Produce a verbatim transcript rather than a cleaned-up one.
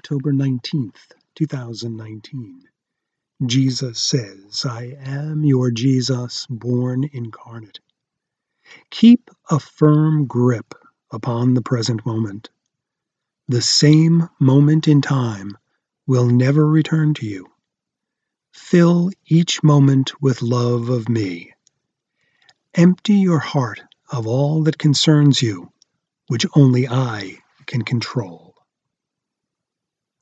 October nineteenth, two thousand nineteen. Jesus says, I am your Jesus, born incarnate. Keep a firm grip upon the present moment. The same moment in time will never return to you. Fill each moment with love of me. Empty your heart of all that concerns you, which only I can control.